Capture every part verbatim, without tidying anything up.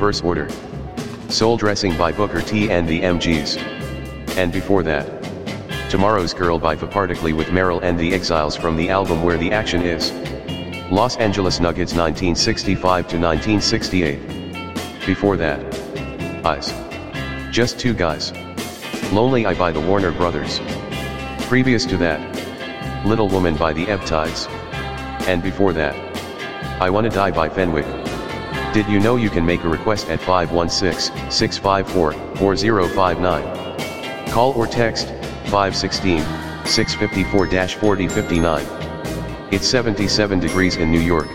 reverse order. Soul Dressing by Booker T and the M Gs. And before that, Tomorrow's Girl by Fapartically with Meryl and the Exiles from the album Where the Action Is. Los Angeles Nuggets nineteen sixty-five to nineteen sixty-eight. Before that, Eyes. Just Two Guys. Lonely Eye by the Warner Brothers. Previous to that, Little Woman by the Ebb-Tides. And before that, I Wanna Die by Fenwick. Did you know you can make a request at five one six, six five four, four zero five nine? Call or text five one six, six five four, four zero five nine. It's seventy-seven degrees in New York.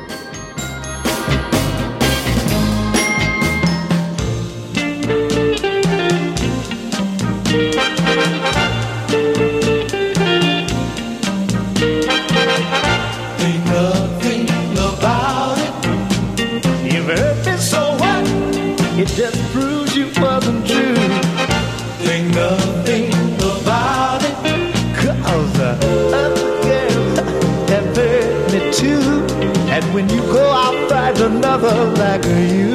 Ain't nothing about it. You've hurt me, so what? It just proves you wasn't true. Ain't nothing about it. Cause uh, other girls have hurt me too. And when you go out, find another like you.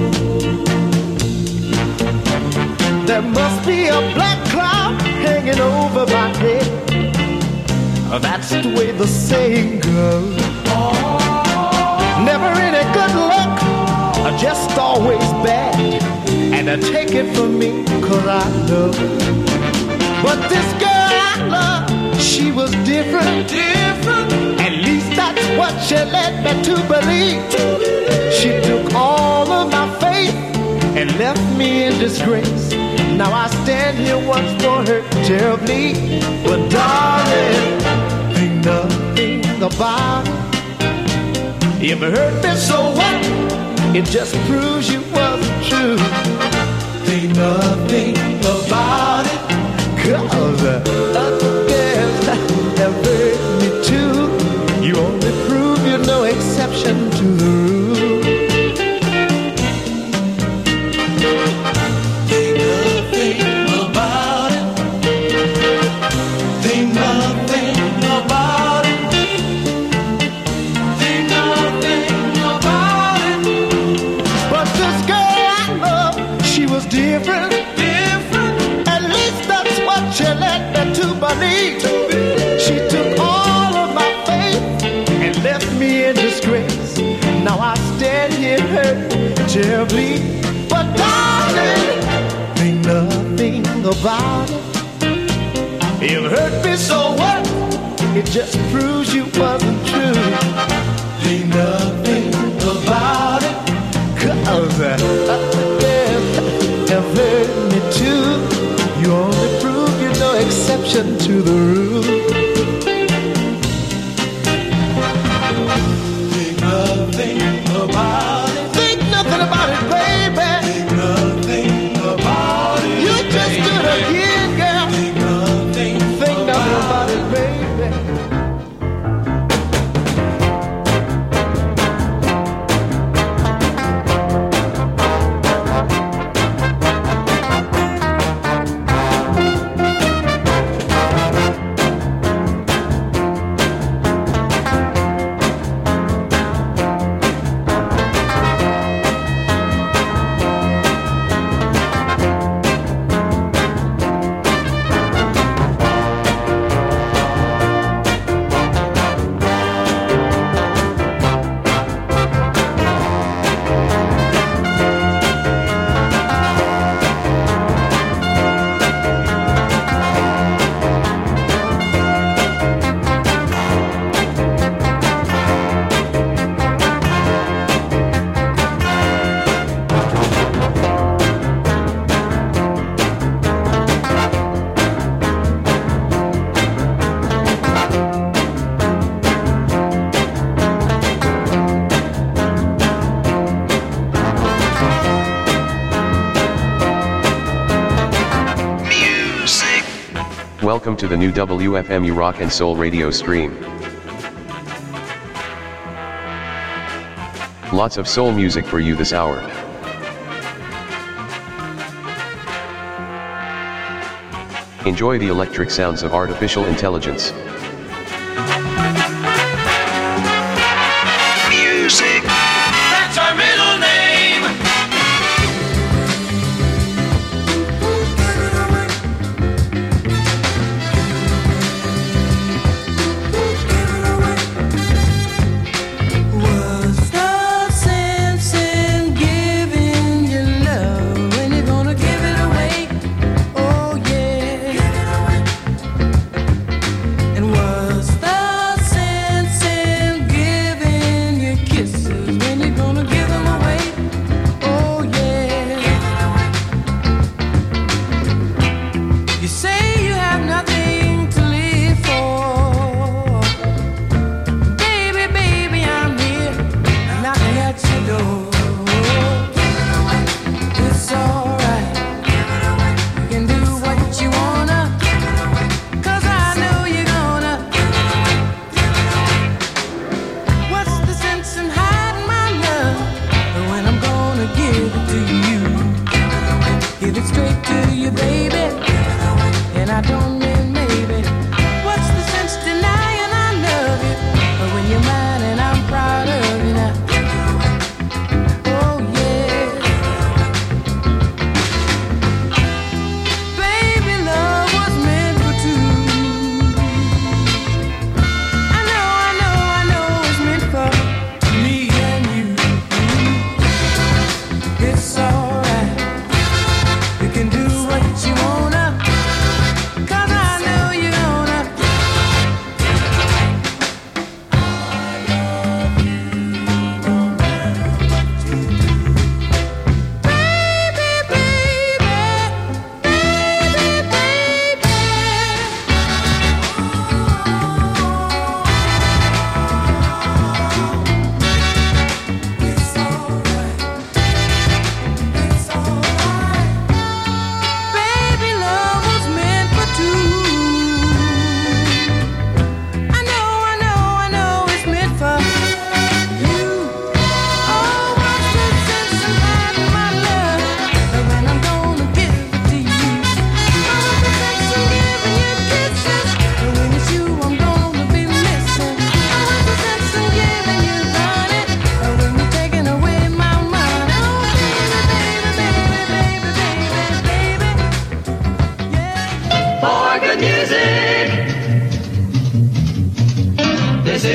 There must be a black cloud hanging over my head. That's the way the saying goes. Never any good luck, just always bad. And I take it from me, cause I know. But this girl I love, she was different, different. At least that's what she led me to believe. She took all of my faith and left me in disgrace. Now I stand here once more hurt terribly. But darling, ain't nothing about it. You ever hurt me, so what? It just proves you wasn't true. Ain't nothing about it. Cause other girls have hurt me too. You only prove you're no exception to the rule. Ain't nothing about it. Ain't nothing about it. Ain't nothing about it. But this girl I love, she was different, different. At least that's what she led me to believe. She took all of my faith and left me in disgrace. Now I stand here hurt terribly. But darling, ain't nothing about it. It hurt me, so what? It just proves you wasn't true. Ain't nothing about it. Cause other girls have hurt me too. You only prove you're no exception to the rule. Ain't nothing about it. Think nothing about it, baby. Ain't nothing about it. You just do it again, girl. Think nothing, think nothing about it, baby. Welcome to the new W F M U Rock and Soul radio stream. Lots of soul music for you this hour. Enjoy the electric sounds of artificial intelligence. Music. That's our middle name.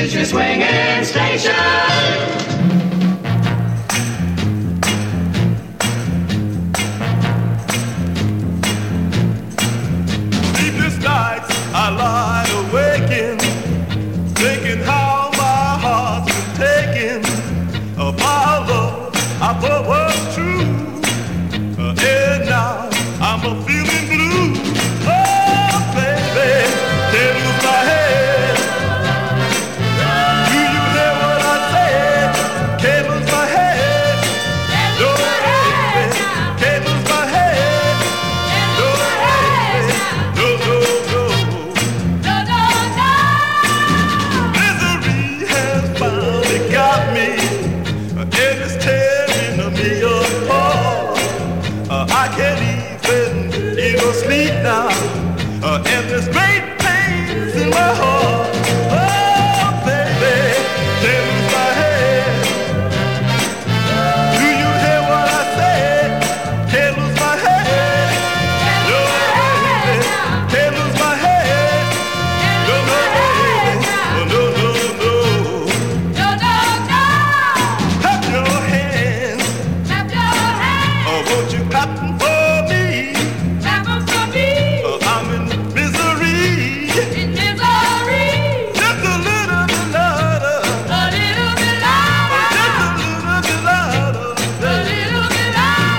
Choo-choo swinging station. I lie awake in, thinking how my heart's been taken. Uh, my love I thought was true, uh, and now I'm a feeling blue. Oh, baby, can't lose my head. Do you hear what I said? Can't lose my head. No, baby, can't lose my head. No, baby, no, no, no. Got me, and it's tearing me apart. Uh, I can't even, even sleep now, uh, and there's great pains in my heart. Oh, baby, can't lose my head. Do you hear what I said? Can't lose my head. No, baby, can't lose my head. No, no, baby, no, no, no, no. Won't you clap for me? Clap for me. Uh, I'm in misery. In misery. Just a little bit louder. A little bit louder. Just a little bit louder. A little bit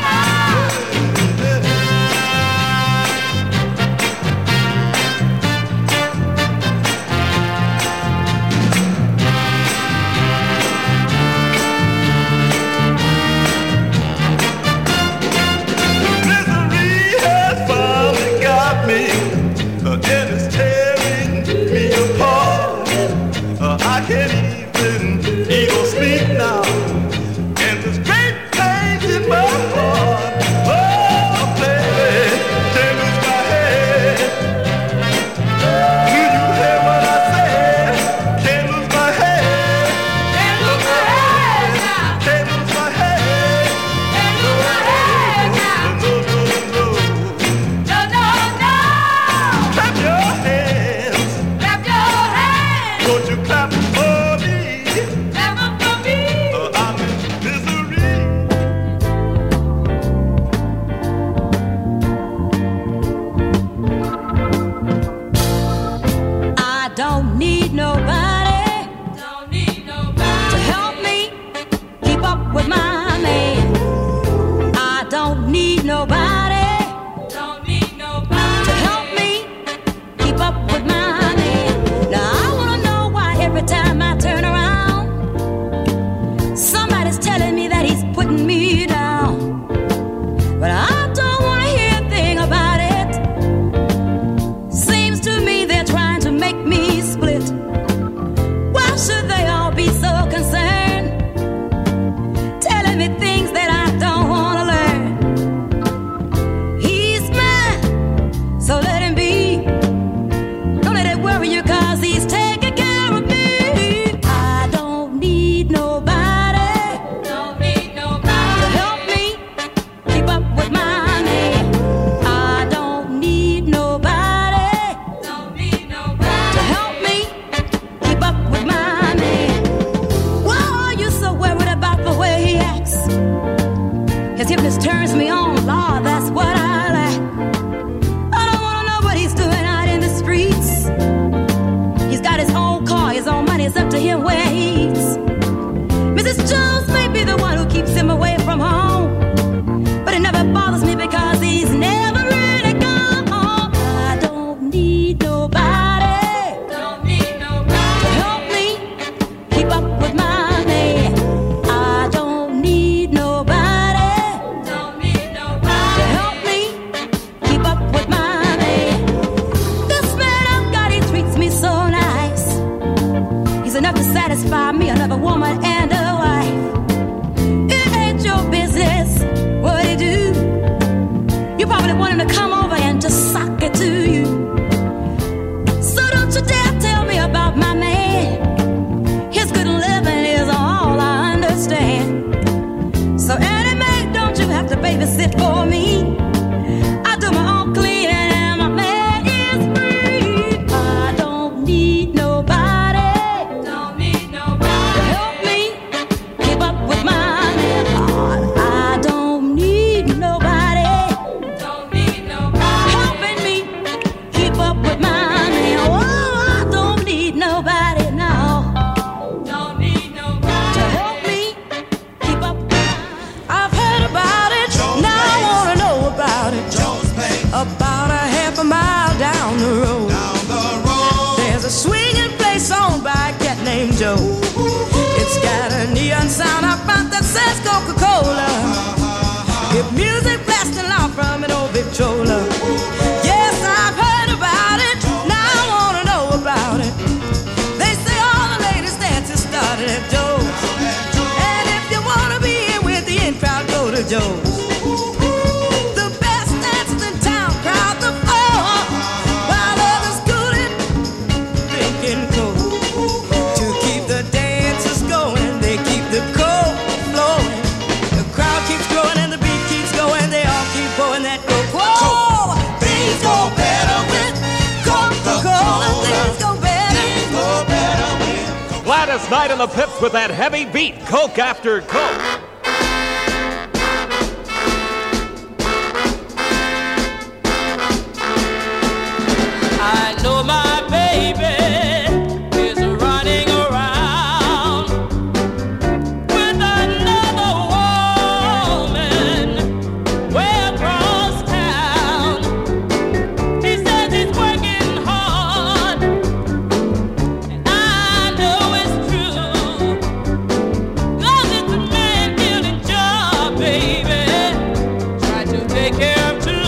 and it's tearing me apart. Uh, I can't even, even sleep now, and there's great pains in my heart. Oh, baby, can't lose my head. Do you hear what I said? Can't lose my head. Can't lose my head now. Can't lose my head. Can't lose my head now. No, no, no, no. No, no, no. Clap your hands. Clap your hands. Won't you clap for me? Clap for me. Uh, I'm in misery. I don't need nobody. Don't need nobody to help me keep up with my man. I don't need nobody. Don't need nobody to help me keep up with my man. Now I wanna know why every time I turn around, somebody's telling me that he's putting me down. But I don't wanna hear a thing about it. Seems to me they're trying to make me split. Why should they all be so concerned? Telling me things that I don't wanna learn. He's mine, so let him be. Don't let it worry you, cause he's taking care of me. I don't need nobody. Don't need nobody to help me keep up with my man. I don't need nobody. Don't need nobody to help me keep up with my man. Why are you so worried about the way he acts? His hypnotist turns me on, Lord, that's what I like. I don't wanna know what he's doing out in the streets. He's got his own car, his own money, it's up to him where he eats. Missus Jones may be the one who keeps him away from home, but it never bothers me because he's never really gone home. I don't need nobody. Don't need nobody to help me keep up with my man. I don't need nobody. Don't need nobody to help me keep up with my man. This man I've got, he treats me so nice. He's enough to satisfy me, another woman and a wife. It ain't your business what he do. You probably want him to come over and just sock it to you. So don't you dare tell me about my man. His good living is all I understand. So Annie Mae, don't you have to babysit for me. I do my own cleaning and my man is free. I don't need nobody. Don't need Joe. It's got a neon sign up front that says Coca-Cola. If music blasting out from an old Victrola. Yes, I've heard about it. Now I wanna know about it. They say all the latest dances started at Joe's. And if you wanna be in with the in crowd, go to Joe's. The best dancers in town crowd the floor, while others cooling, drinking coke. To keep the dancers going, they keep the coke flowing. The crowd keeps growing and the beat keeps going. They all keep pouring that coke. Whoa! Things go better with Coca-Cola. Things go better. Things go better with Gladys Knight and the Pips with that heavy beat, Coke after Coke. I know my baby is running around with another woman way across town. He says he's working hard, and I know it's true. 'Cause it's a man-killing job, baby, trying to take care of two.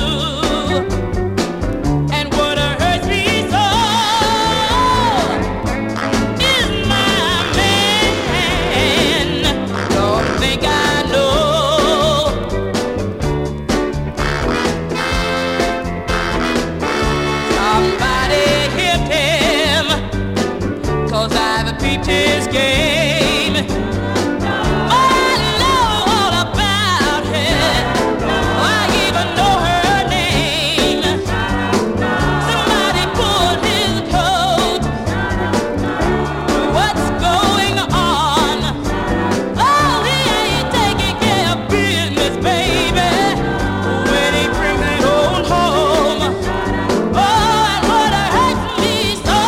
And what hurts me so is my man. Don't think I know. Somebody hit him, 'cause I've peeped his game. I know all about him. I even know her name. Somebody pull his coat. What's going on? Oh, he ain't taking care of business, baby, when he brings it on home. Oh, and what hurts me so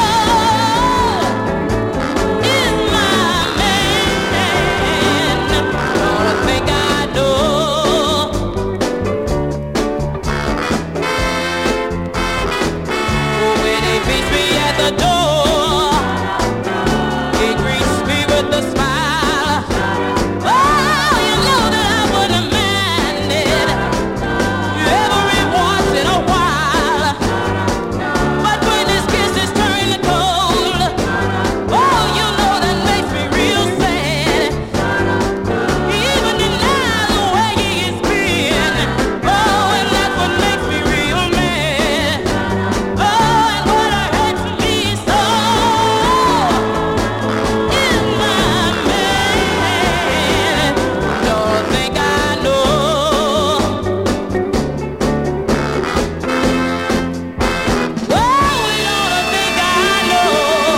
is my man. Don't think I know. When he meets me at the door, he greets me with a smile. Oh, you know that I wouldn't mind it every once in a while. But when his kisses turn to cold, oh, you know that makes me real sad. Even denies the way he is being. Oh, and that's what makes me real mad. Oh, and what hurts me so is my man. Don't think I know. Oh, you don't think I know.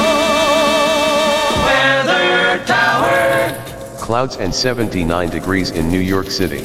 Weather Tower. Clouds and seventy-nine degrees in New York City.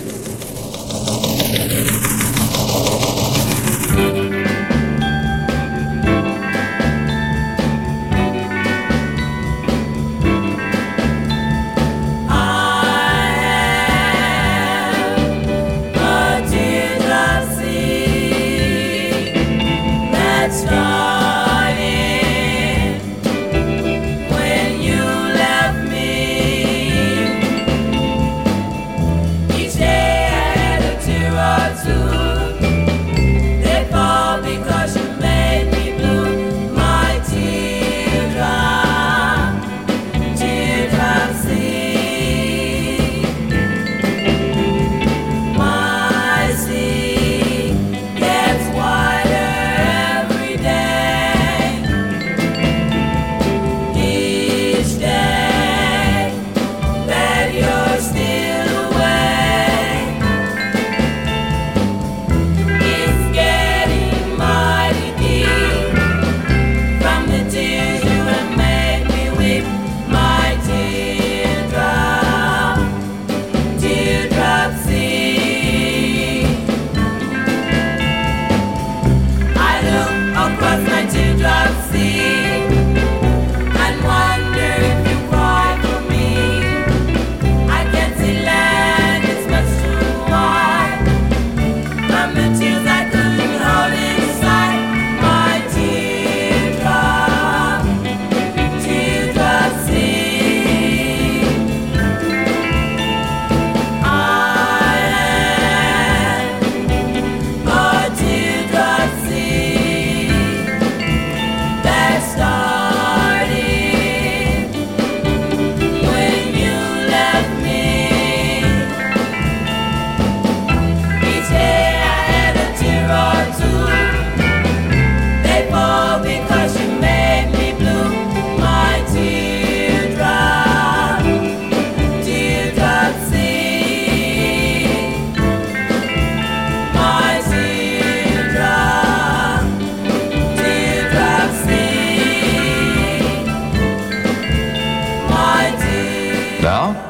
Each day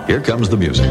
Here comes the music.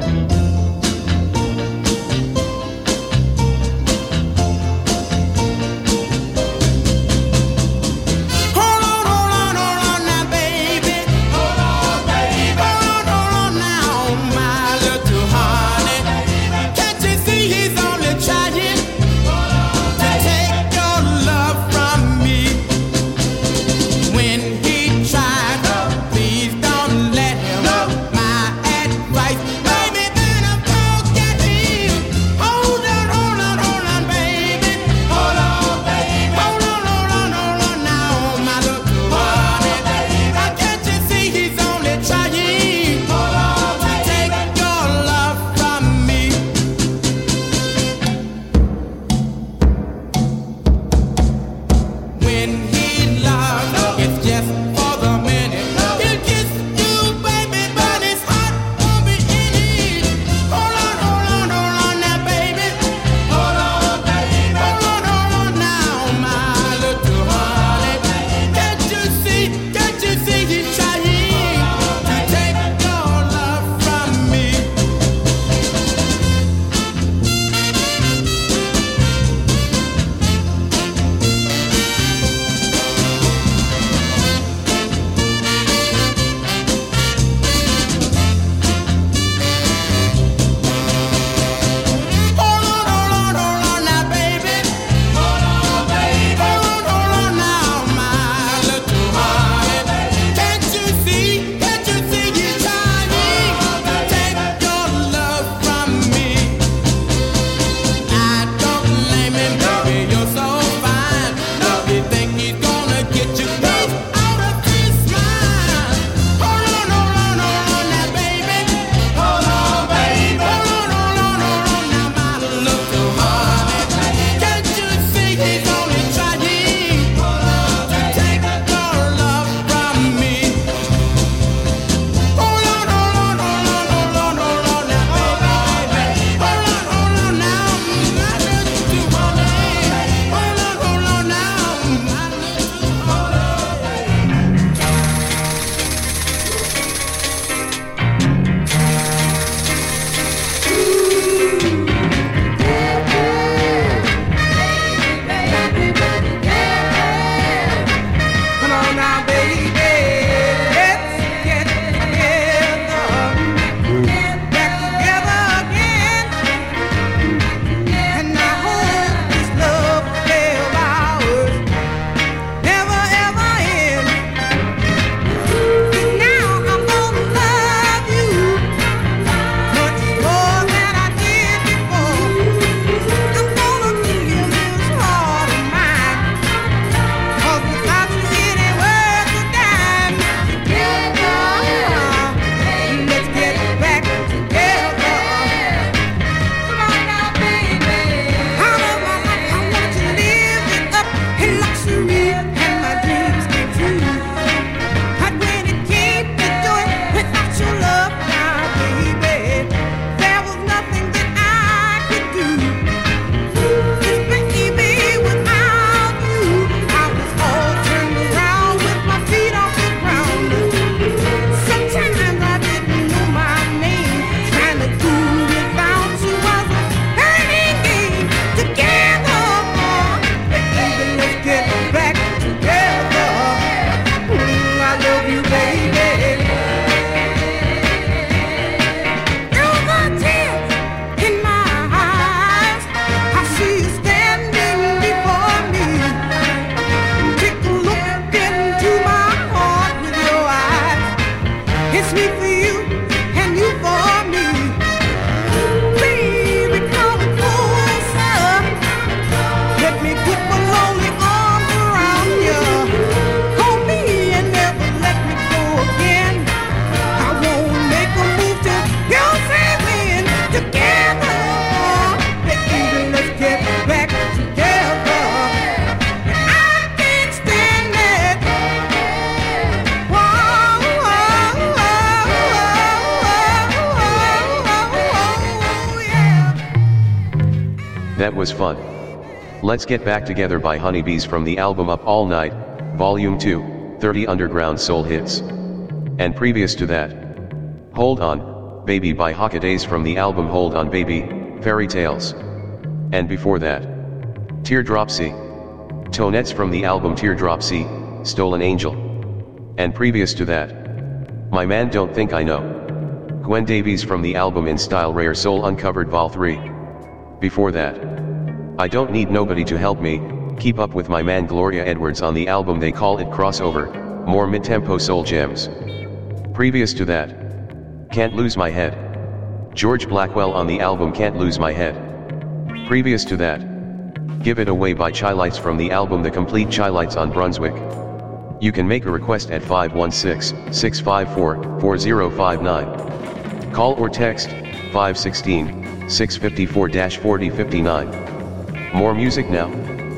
That was fun. Let's Get Back Together by Honeybees from the album Up All Night, Volume two, thirty Underground Soul Hits. And previous to that, Hold On, Baby by Hockadays from the album Hold On Baby, Fairy Tales. And before that, Teardrop Sea. Tonettes from the album Teardrop Sea, Stolen Angel. And previous to that, My Man Don't Think I Know. Gwen Davies from the album In Style Rare Soul Uncovered Vol three. Before that, I Don't Need Nobody to Help Me, Keep Up With My Man Gloria Edwards on the album They Call It Crossover, more mid-tempo soul gems. Previous to that, Can't Lose My Head. George Blackwell on the album Can't Lose My Head. Previous to that, Give It Away by Chi-Lites from the album The Complete Chi-Lites on Brunswick. You can make a request at five one six, six five four, four zero five nine. Call or text five one six, six five four, four zero five nine. More music now.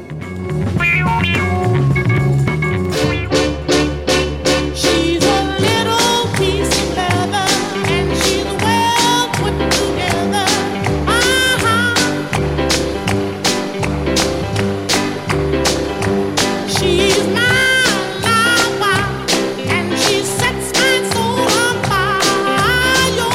She's a little piece of leather, and she's well put together. Uh-huh. She's my lover, and she sets my soul on fire.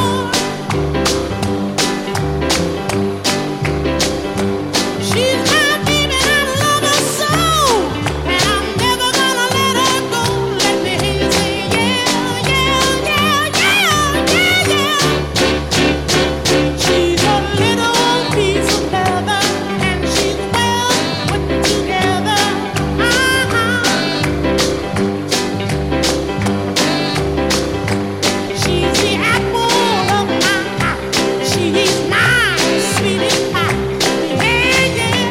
She's my baby, and I love her so, and I'm never gonna let her go. Let me hear you say yeah, yeah, yeah, yeah, yeah, yeah. She's a little piece of leather, and she's well put together. Uh-huh. She's the apple of my eye. She's my sweetie pie. Yeah, yeah.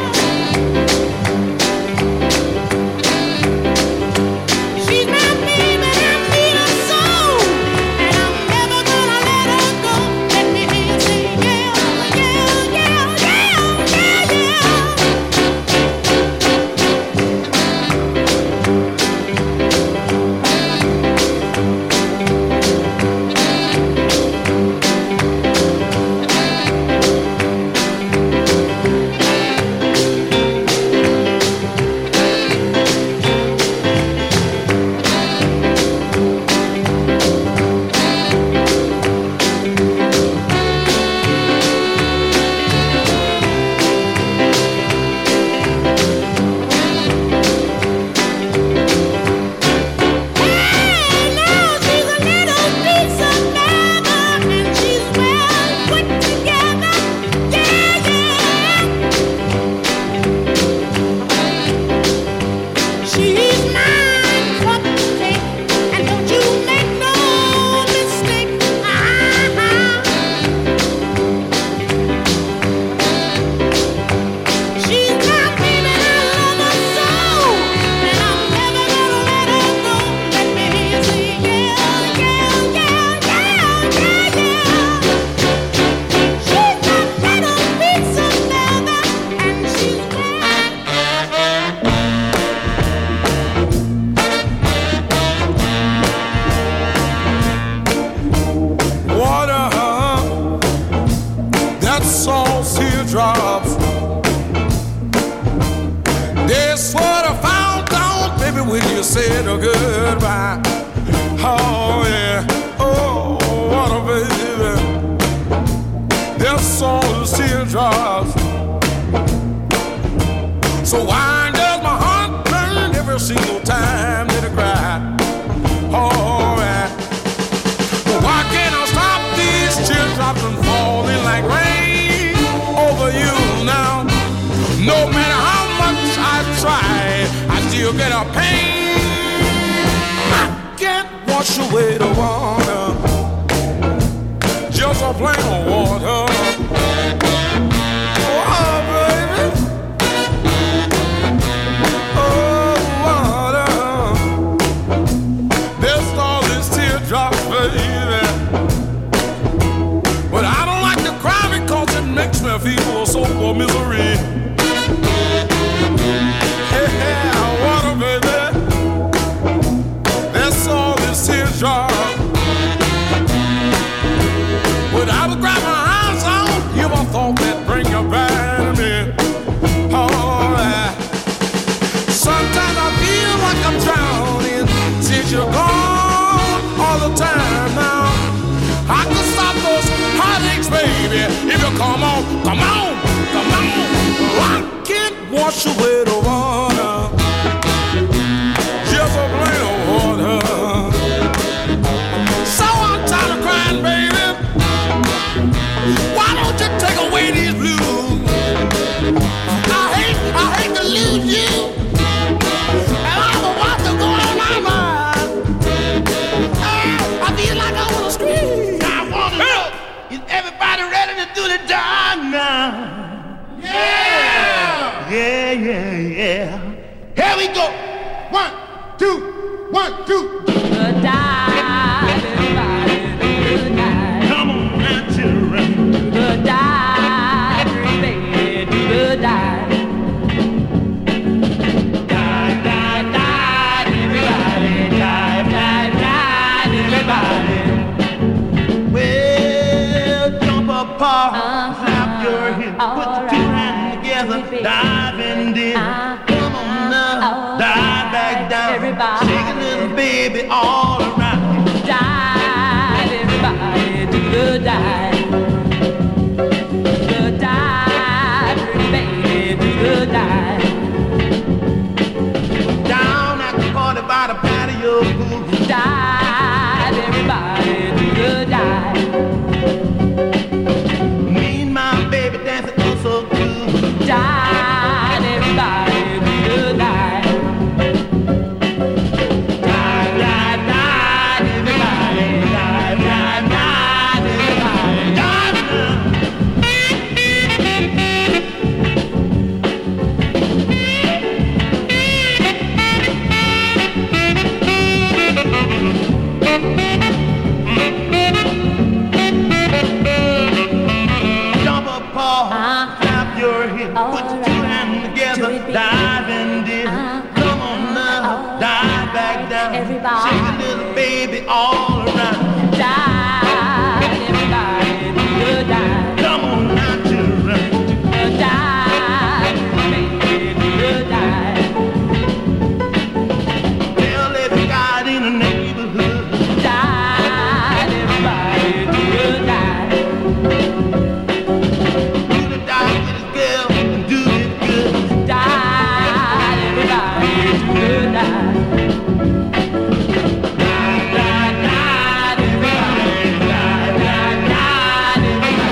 She's my baby, and I need her so, and I'm never gonna let her go. Let me hear you say yeah, yeah, yeah, yeah, yeah, yeah. Hey, now she's a little piece of leather, and she's well put together. Yeah, yeah. She's mine for the take, and don't you make no mistake. Uh-huh. She's my baby, and I love her so, and I'm never gonna let her go. Let me hear you say yeah, yeah, yeah, yeah, yeah, yeah. She's a little piece of leather, and she's Water, that's all teardrops. This water found down, baby, when you said a goodbye. Oh yeah, oh water, baby, that's all teardrops. So why does my heart burn every single time that I cry? Oh yeah. Why can't I stop these teardrops from falling like rain over you now? No matter how much I try, I still get a pain. I can't wash away the water, just a plain water. Oh, baby. Oh, water. There's all these teardrops, baby. But I don't like to cry because it makes me feel so full of misery. Yeah, water, baby. That's all this teardrop. But I would grab my eyes on you, I thought that bring you back to me. Oh, yeah. Sometimes I feel like I'm drowning since you're gone all the time now. I can stop those baby. If you come on, come on, come on. I can't wash away the water. Just a plain old water. So I'm tired of crying, baby. Why don't you take away these blues? I hate, I hate to lose you. And I don't want to go on my mind. I feel like I want to scream. I want to know, is everybody ready to do the job now? Yeah! Yeah, yeah, yeah. Here we go. One, two, one, two. Good night, everybody. Good night. Come on now, children. Good night, baby. Good night. Die, die, die, everybody. Die, die, die, everybody. Well, jump apart, Uh-huh. clap your hips, All put your two right, hands together, baby. dive in deep. Uh-huh. Come on now, All dive back right, down, everybody. shake a little baby all around. Die, everybody. Good night. Good night, baby. Good night. Down at the party by the patio pool. Die, everybody. Good night. Me and my baby dancing oh so good. Die, everybody. Good night. Die, die, die, everybody. Die, die, die, everybody. Dive now. Jump apart, Uh-huh. clap your hips, All put your right. two hands together, Do it, baby. dive in deep. Uh-huh. Come on now, All dive right. back down, Everybody. shake a little baby all around. Die, everybody. Good night. Come on now, children. Good night, baby. Good night. Tell every guy in the neighborhood. Die, everybody. Good night. Do the dive with his girl and do it good. Die, everybody. Good night. Die, die, die, everybody. Die, die, die,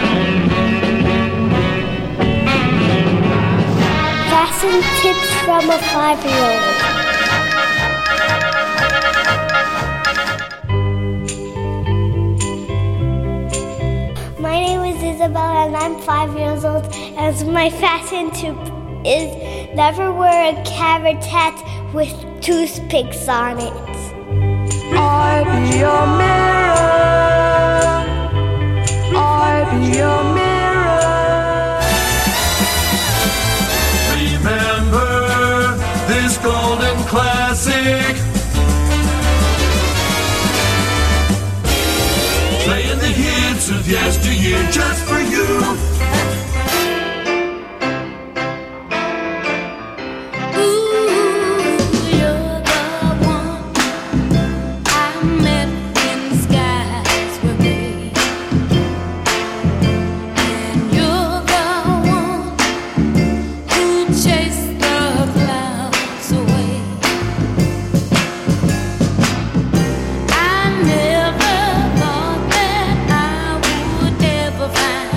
everybody. Fashion tips from a five-year-old. My name is Isabella and I'm five years old. And my fashion tip is never wear a carrot hat with toothpicks on it. I be your mirror. I be your mirror. Remember this golden classic. Playing the hits of yesteryear just for you. Never thought that I would ever find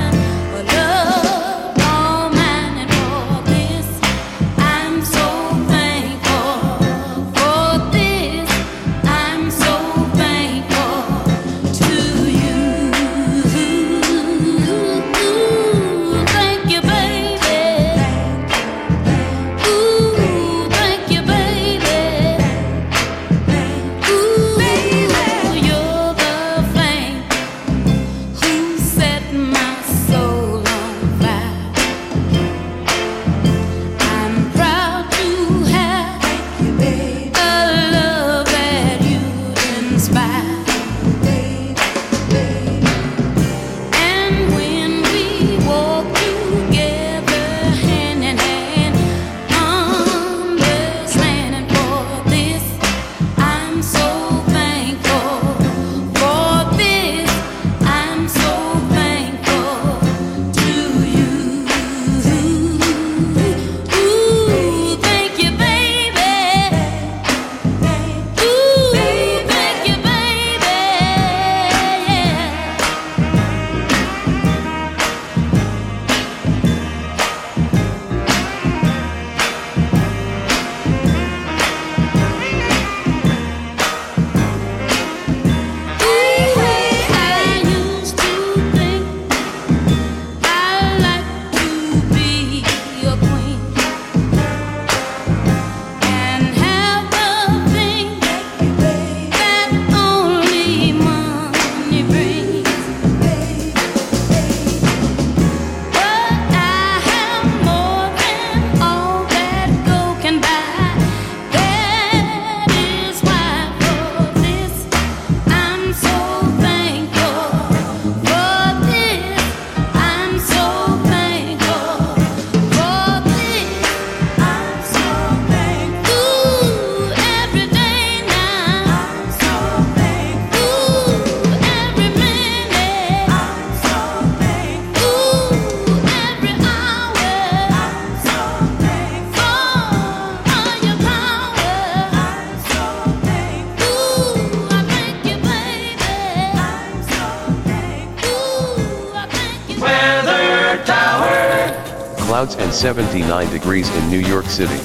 Clouds and seventy-nine degrees in New York City.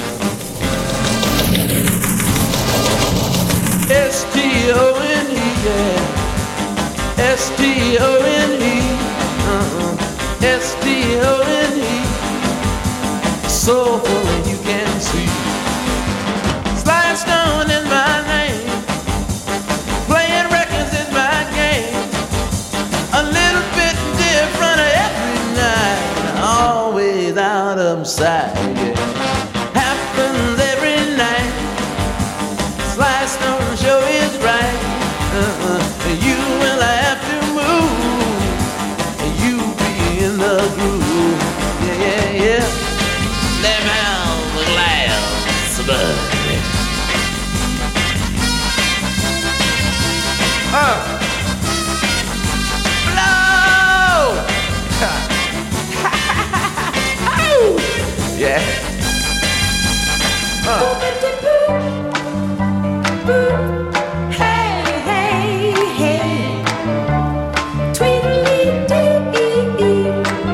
S T O N E, yeah. S T O N E, uh-uh. S T O N E. So you can see. Sly Stone is my name. Playing records is my game. A little bit different every night. Always out of sight, yeah. Happens every night. Sly Stone show is right. Uh-uh. You will have to move. You be in the groove. Yeah, yeah, yeah. Let me out the glass, buddy. Uh. Blow! Yeah. Uh. Hey, hey, hey. Tweedledee-dee-dee.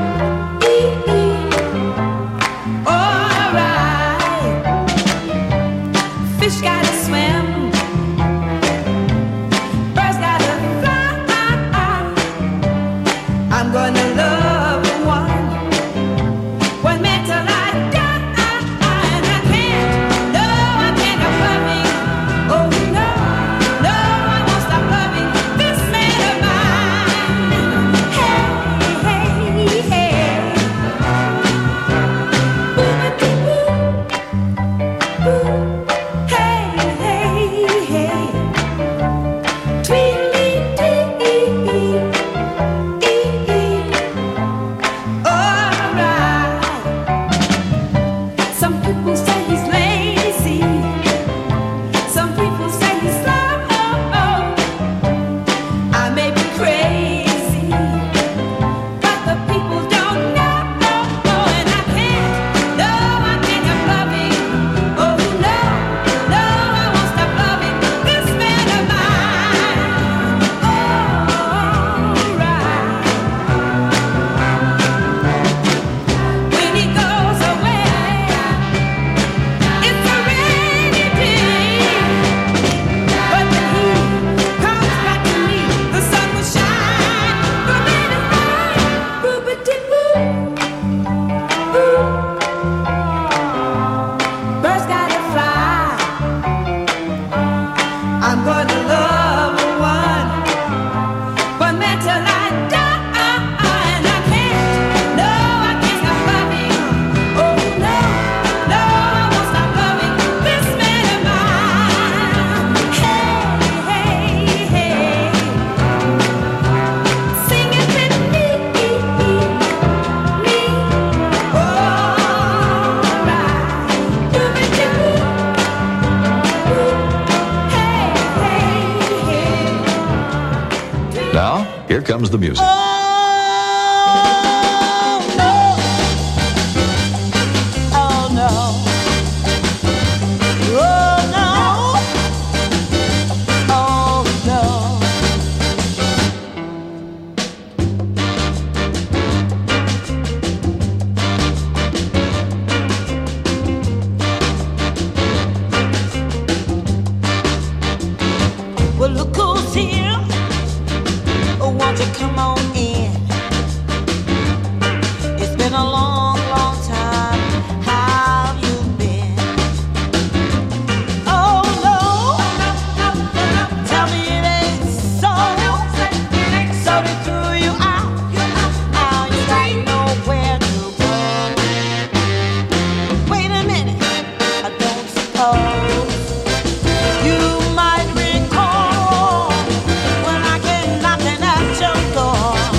Alright. Fish gotta swim. Birds gotta fly. I'm gonna love one. One meant to lie. Here comes the music. Well, look who's here. Oh, won't you come on in? It's been a long, long time. How have you been? Oh, no. Tell me it ain't so. So they threw you out. Now you got nowhere to go. Wait a minute. I don't suppose you might recall when I came knocking at your door.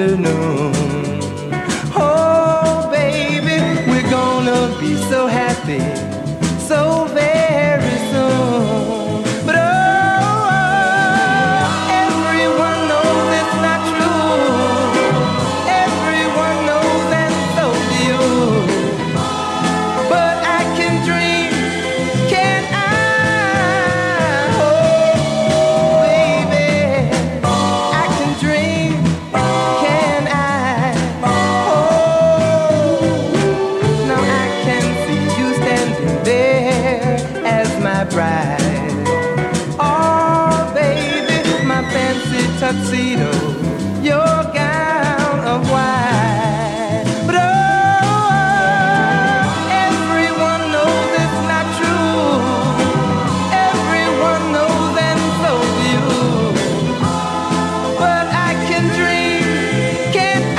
afternoon. Oh, baby, we're gonna be so happy so very soon. But oh, everyone knows it's not true. Everyone knows and so do you. But I can dream, can I? Oh, baby, I can dream, can I? Oh, now I can see you standing there as my bride. Oh, baby, my fancy tuxedo, your gown of white. But oh, everyone knows it's not true. Everyone knows and so do you. But I can dream, can I?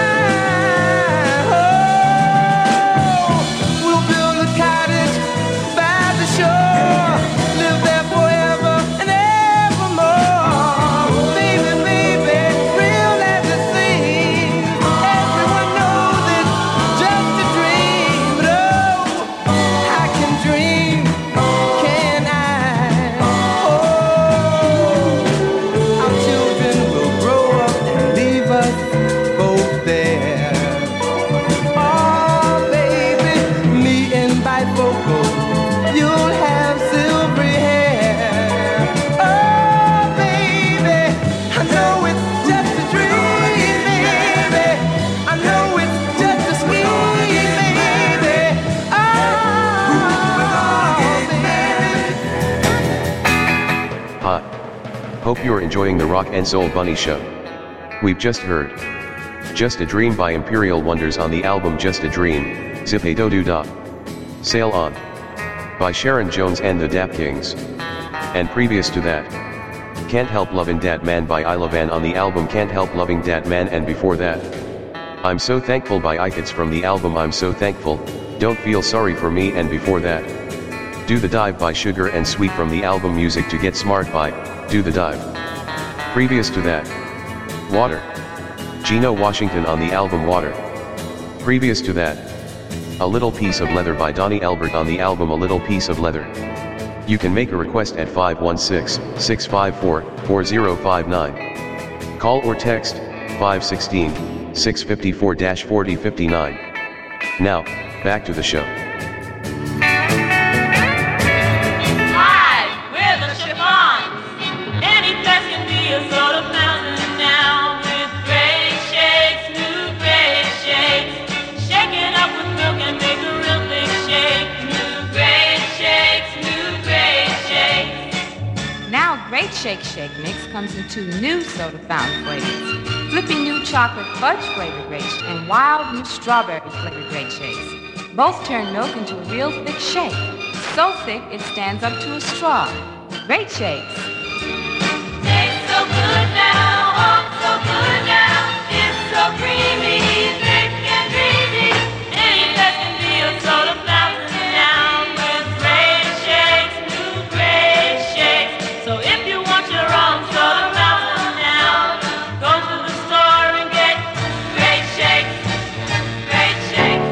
Oh, we'll build a cottage by the shore, live there forever and evermore. Baby, baby, real as it seems. Everyone knows it's just a dream. But oh, I can dream, can I? Oh, our children will grow up and leave us both there. Oh, baby, me in bifocal, you'll have silvery hair. Oh, baby, I know it's just a dream, baby. I know it's just a scheme, baby. Oh, baby. Hi. Hope you're enjoying the Rock and Soul Bunny Show. We've just heard Just a Dream by Imperial Wonders on the album Just a Dream, Zip a Do Do Da. Sail On by Sharon Jones and the Dap Kings. And previous to that, Can't Help Lovin' Dat Man by Isla Van on the album Can't Help Loving Dat Man, and before that, I'm So Thankful by Icats from the album I'm So Thankful, Don't Feel Sorry for Me, and before that, Do the Dive by Sugar and Sweet from the album Music to Get Smart by Do the Dive. Previous to that, Water, Gino Washington on the album Water. Previous to that, A Little Piece of Leather by Donnie Elbert on the album A Little Piece of Leather. You can make a request at five one six, six five four, four zero five nine. Call or text five one six, six five four, four zero five nine. Now, back to the show. Hi, we're the Chiffons. Any place can be a sort of mountain now, with great shakes, new great shakes. Shake it up with milk and make a real big shake. New great shakes, new great shakes. Now Great Shake Shake Mix comes in two new soda fountain flavors. Flippy new chocolate fudge flavored great sh- and wild new strawberry flavored great shakes. Both turn milk into a real thick shake. So thick it stands up to a straw. Great shakes. Tastes so good now, oh so good now. It's so creamy, thick and dreamy. Any place can be a soda fountain now, with great shakes, new great shakes. So if you want your own soda fountain now, go to the store and get great shakes, great shakes.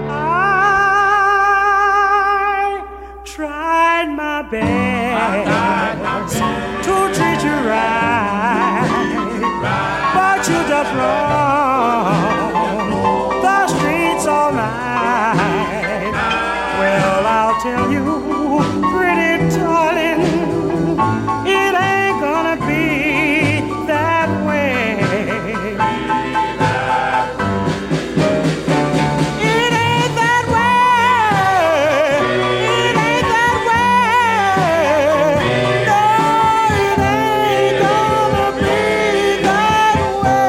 I tried my best to treat you right, but you just roam the streets all night. Well, I'll tell you, pretty darling, it ain't gonna be that way. It ain't that way. It ain't that way. No, it ain't gonna be that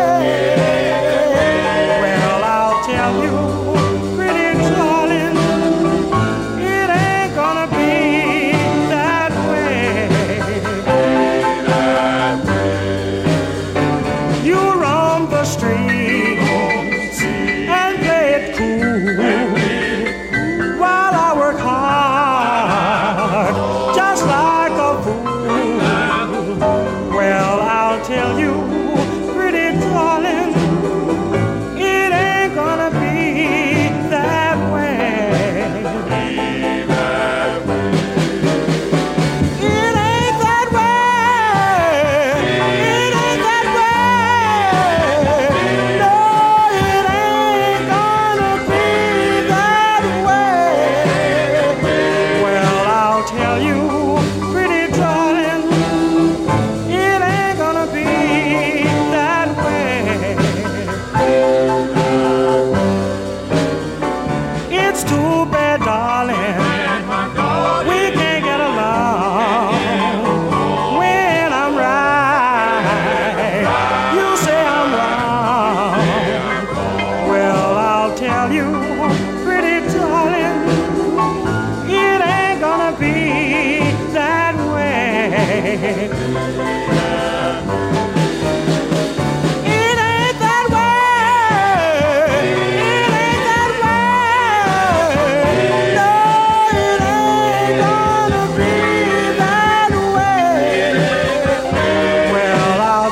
way. Well, I'll tell you, pretty darling, it ain't gonna be that way. You roam the streets and play it cool while I work hard, just like a fool. Well, I'll tell you, pretty darling,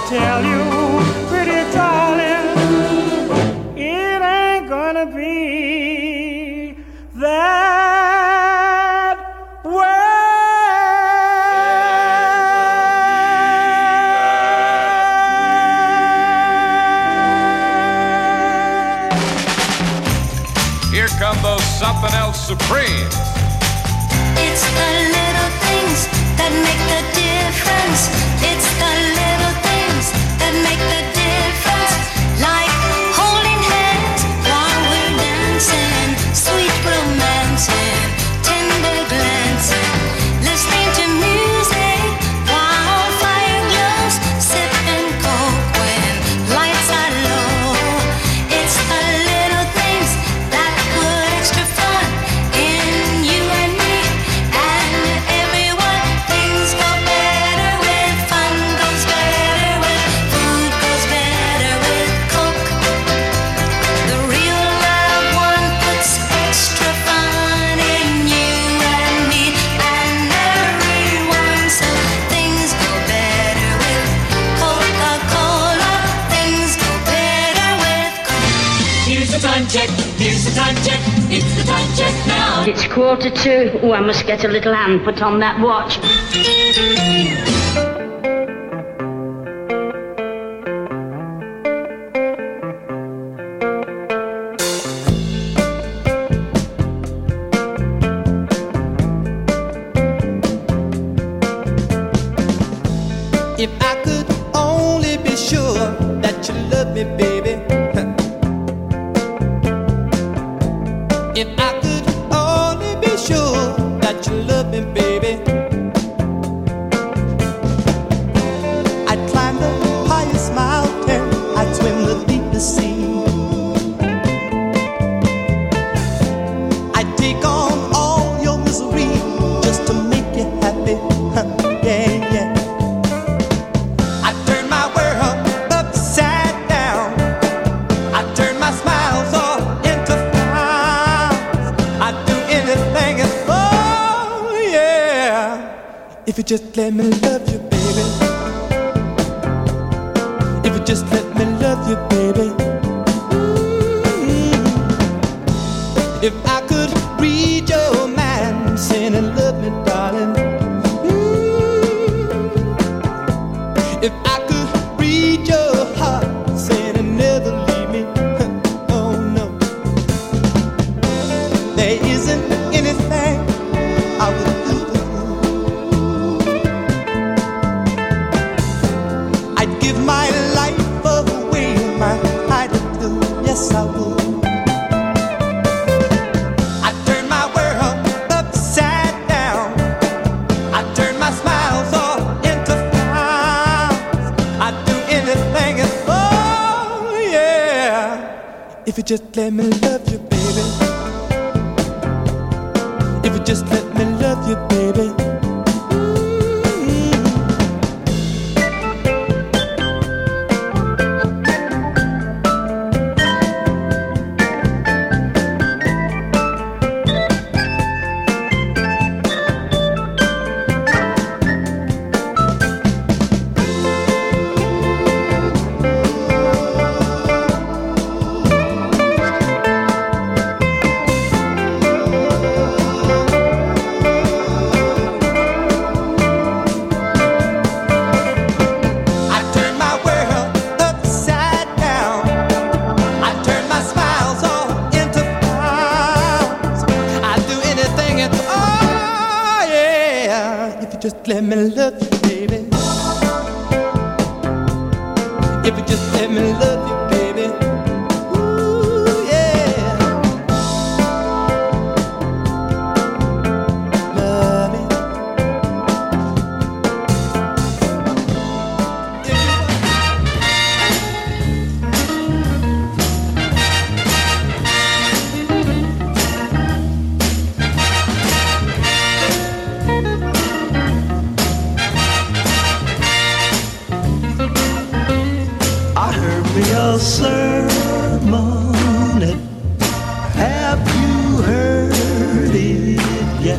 tell you, pretty darling, it ain't gonna be that way. Here come those something else Supremes. It's the little things that make the difference. It's the little things that make the difference. Like holding hands while we're dancing, sweet romancing, tender glancing, listening to music while fire glows, sipping coke when lights are low. It's the little things that put extra fun in you and me and everyone. Things go better with fun, goes better with food, goes better with coke. The real love one puts extra fun in you and me and everyone. So things go better with Coca-Cola. Things go better with Coke. Here's the time check, here's the time check, it's the time check now. It's quarter to. Oh, I must get a little hand put on that watch. If I could only be sure that you love me, baby. If I could only be sure that you love me, baby. I'd climb the highest mountain, I'd swim the deepest sea. I'd take on all your misery just to make you happy. Yeah, yeah. I'd turn my world upside down. I'd turn my smiles all into frowns. I'd do anything and oh yeah, if you just let me love you, baby. If you just let me love you, baby. Mm. If I could read your mind, saying and love me, darling. If I could read your heart, saying and never leave me, oh no. There isn't anything I would do for you. I'd give my life away, my heart to, yes I would. I'd turn my world upside down. I'd turn my smiles all into frowns. I'd do anything and oh yeah, if you just let me love you, baby. If you just let me love you, baby. I turn my world upside down. I turn my smiles all into frowns. I do anything and oh yeah, if you just let me love you, baby. If you just let me love you, baby. Ooh yeah, love me. I heard me a sermon. Have you heard it yet?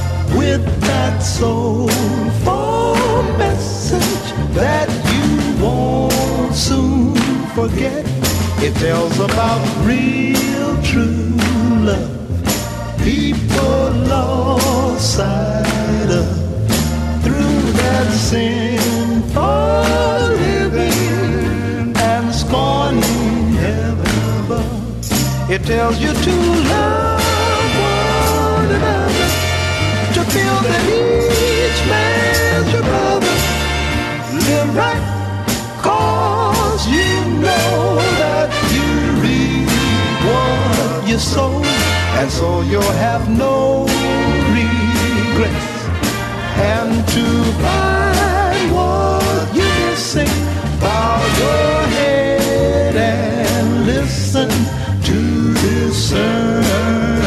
that soulful message that you want forget. It tells about real true love. People lost sight of through that sinful living and scorning heaven above. It tells you to love one another, to feel that each man's your brother. Live right, cause you know that you reap what you sow, and so you'll have no regrets. And to find what you're missing, bow your head and listen to this sermon.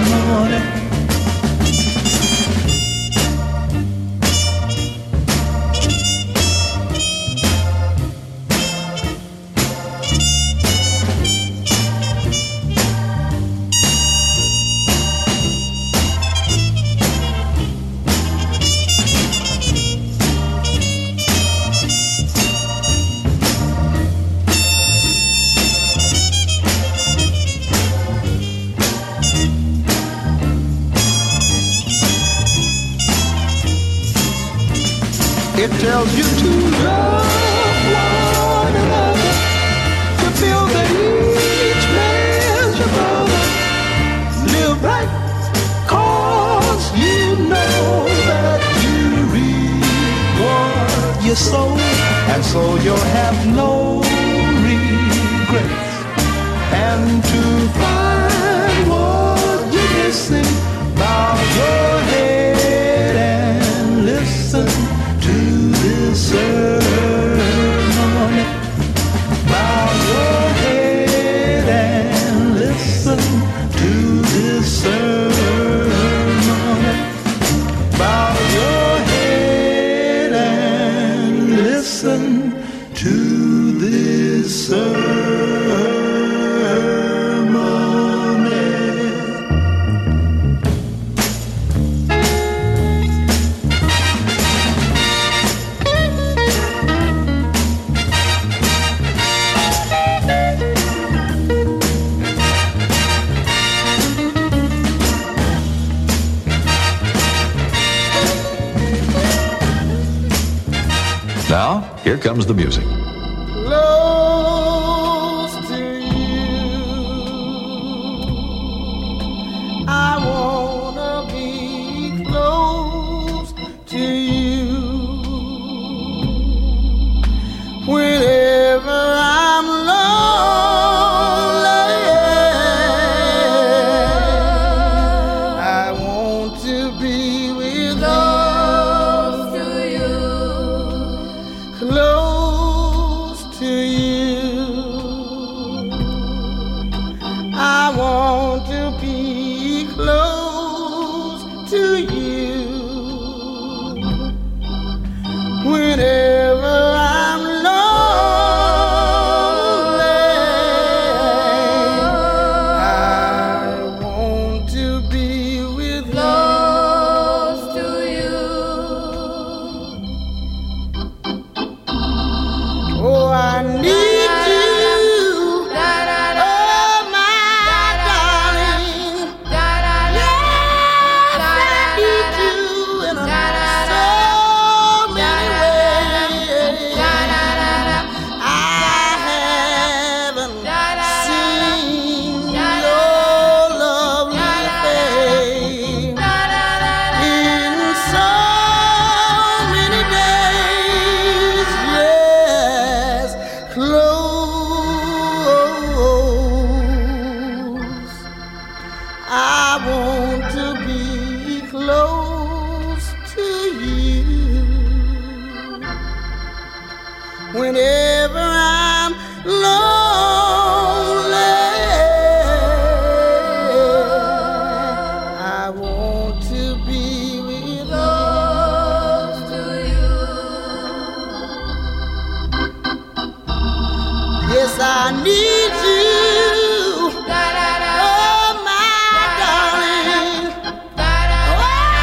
It tells you to love one another, to feel that each man's your brother. Live right, cause you know that you reap what you sow, and so you'll have no regrets. And to find what you're missing, bow your head and listen to this sermon. Bow your head and listen to this sermon. Bow your head and listen to this sermon. Now, here comes the music. Close to you, I wanna be close to you. Whenever I'm lonely, I want to be with close to you. Close to you, I want to be close to you. Whenever I'm lonely, I want to be with close to you. Oh, I need you, oh my darling. Yes, I need you in so many ways. I haven't seen your lovely face in so many days. Yes, close. I want to be close to you. Whenever I'm lonely, I want to be with close to you. Yes, I need you, oh my darling. Oh,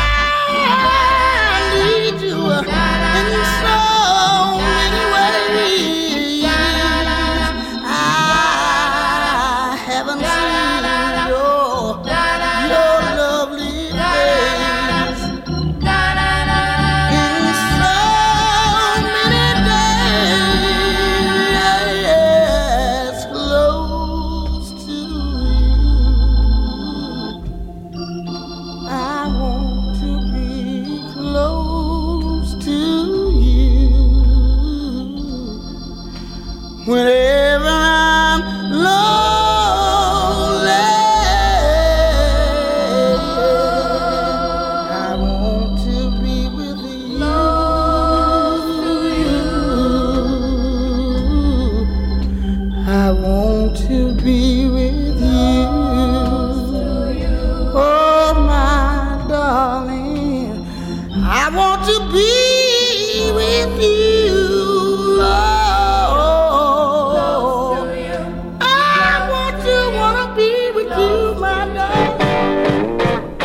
I need you in so many ways. I whenever I'm lonely. I want to be with you. I want to be with you. Oh, my darling, I want to be with you. Oh, I want to wanna be with you, my darling.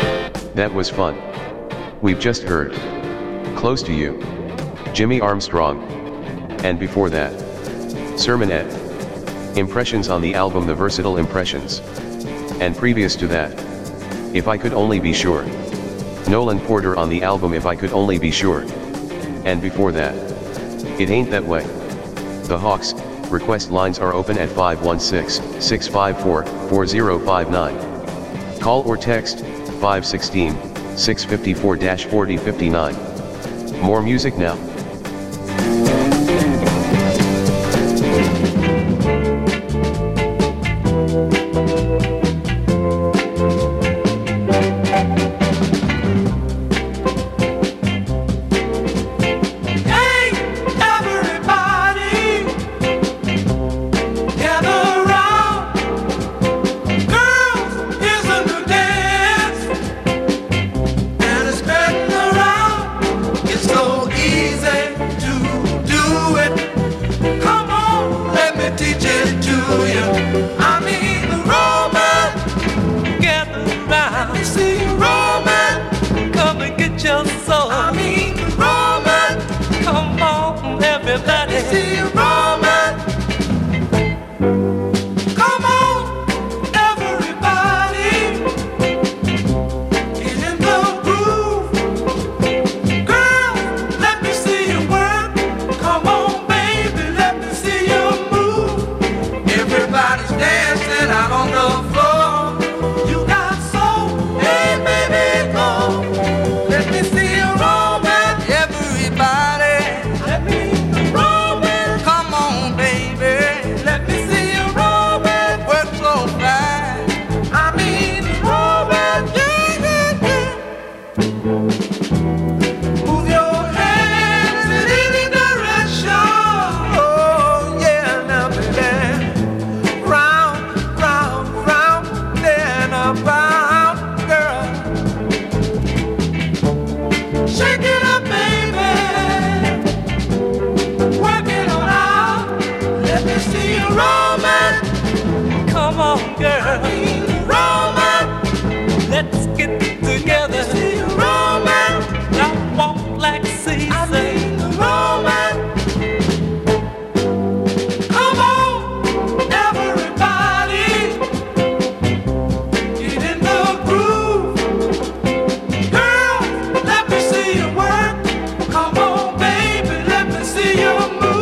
That was fun. We've just heard Close to You, Jimmy Armstrong, and before that, Sermonette. Impressions on the album The Versatile Impressions. And previous to that, If I Could Only Be Sure, Nolan Porter on the album If I Could Only Be Sure. And before that, It Ain't That Way. The Hawks. Request lines are open at five one six, six five four, four zero five nine. Call or text five one six, six five four, four zero five nine. More music now.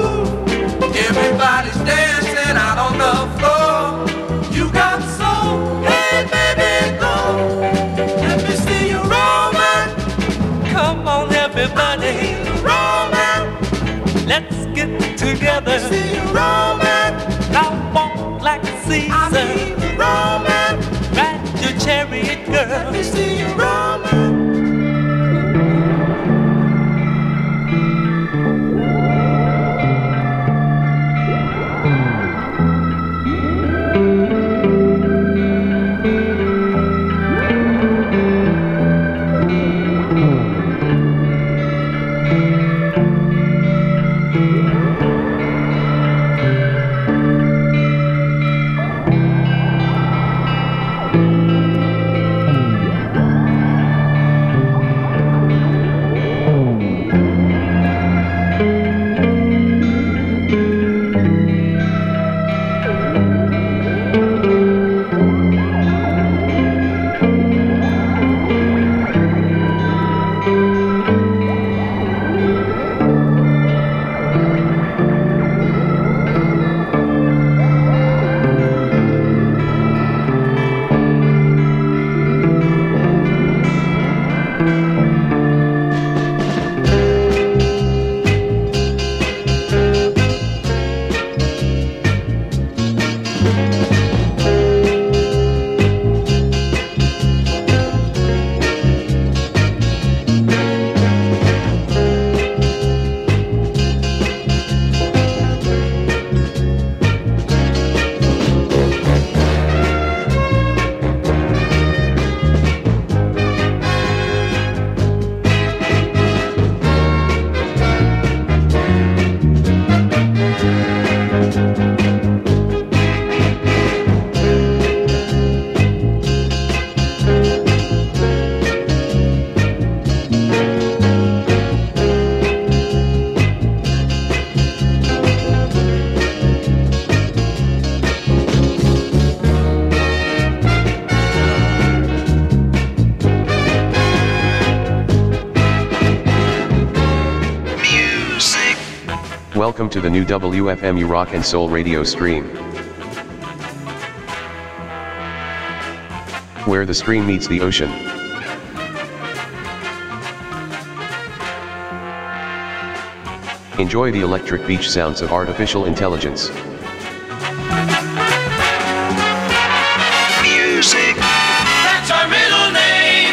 Everybody's dancing out on the floor. You got soul. Welcome to the new W F M U Rock and Soul radio stream, where the stream meets the ocean. Enjoy the electric beach sounds of artificial intelligence. Music. That's our middle name.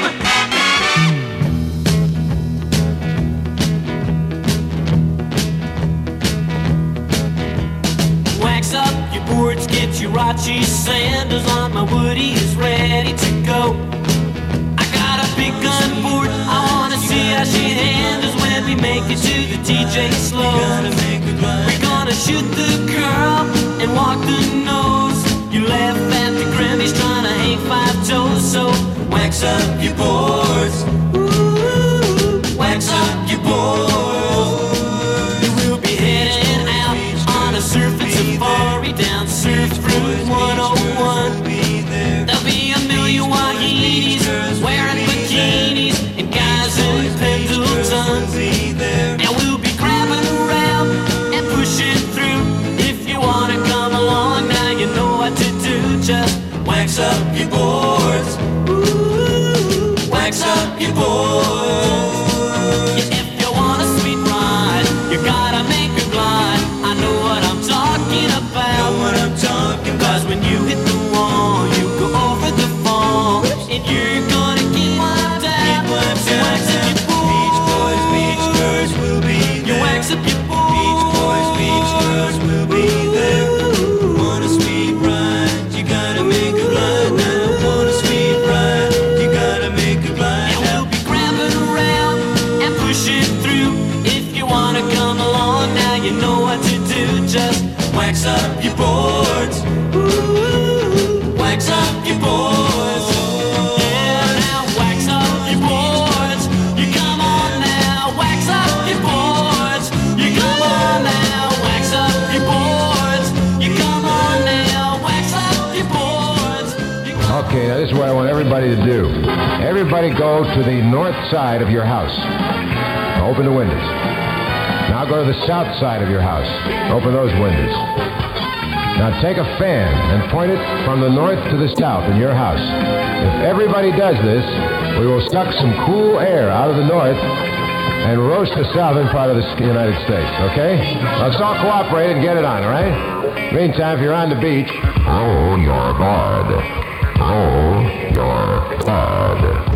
Wax up your boards, get your Rachi sandals on. My Woody is ready to go. I got a big gun board. I wanna see how she handles when we make it to the D J slow. We're gonna shoot the curl and walk the nose. You laugh at the Grammys trying to hang five toes. So wax up your boards. Ooh, wax up your boards. We'll be heading out on a surfing safari down Surf Route one oh one. There'll be a million Wahinis wearing bikinis and guys in Pendletons. And we'll be grabbing around and pushing through. If you wanna come along, now you know what to do. Just wax up your boards. Ooh, wax up your boards. If you want a sweet ride, you gotta make her glide. I know what I'm talking about. Know what I'm talking about. Cause when you hit the wall, you go over the fall, and you're gonna get wiped out. So wax up your boards. Beach boys, beach girls will be there. You wax up your boards. Beach boys, beach girls will be there. Want a sweet ride, you gotta make a glide now. Want a sweet ride, you gotta make a glide now. And we'll be grabbing around and pushing through. If you wanna come along, now you know what to do. Just wax up your boards. Ooh, wax up your boards. Yeah, now wax up your boards. You come on now, wax up your boards. You come on now, wax up your boards. You come on now, wax up your boards. Okay, now this is what I want everybody to do. Everybody go to the north side of your house. Open the windows. Now go to the south side of your house. Open those windows. Now take a fan and point it from the north to the south in your house. If everybody does this, we will suck some cool air out of the north and roast the southern part of the United States, okay? Let's all cooperate and get it on, all right? Meantime, if you're on the beach, roll your board. Roll your board.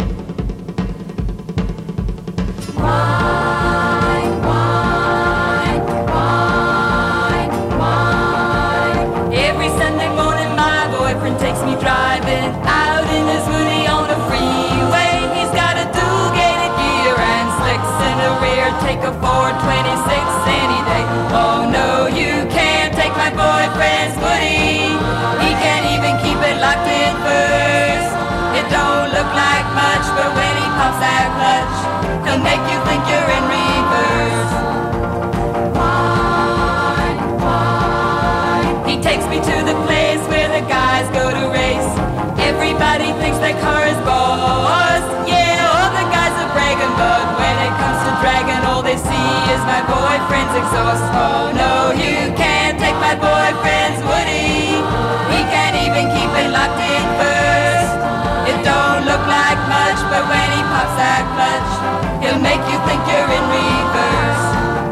Every Sunday morning my boyfriend takes me driving out in his Woody on the freeway. He's got a dual-gated gear and slicks in the rear. Take a four twenty-six any day. Oh no, you can't take my boyfriend's Woody. He can't even keep it locked in first. It don't look like much, but when he pops that clutch, he'll make you think you're in reverse. He takes me to the place where the guys go to race. Everybody thinks their car is boss. Yeah, all the guys are bragging, but when it comes to dragging, all they see is my boyfriend's exhaust. Oh no, you can't take my boyfriend's Woody. He can't even keep it locked in first. It don't look like much, but when he pops that clutch, he'll make you think you're in reverse.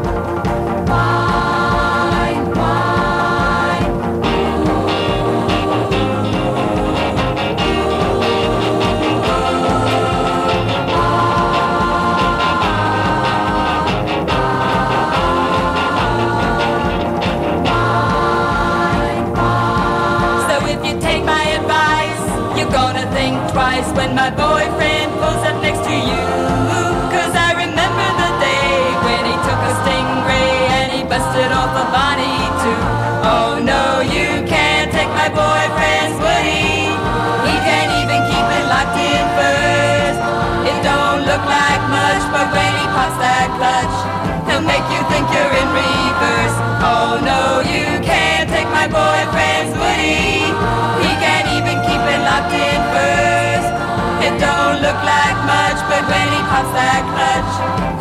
Twice when my boyfriend pulls up next to you. Cause I remember the day when he took a Stingray and he busted off a Bonnie too. Oh no, you can't take my boyfriend's Woody. He can't even keep it locked in first. It don't look like much, but when he pops that clutch, he'll make you think you're in reverse. Oh no, you can't take my boyfriend's Woody. He can't even keep it locked in first. It don't look like much, but when he pops that clutch,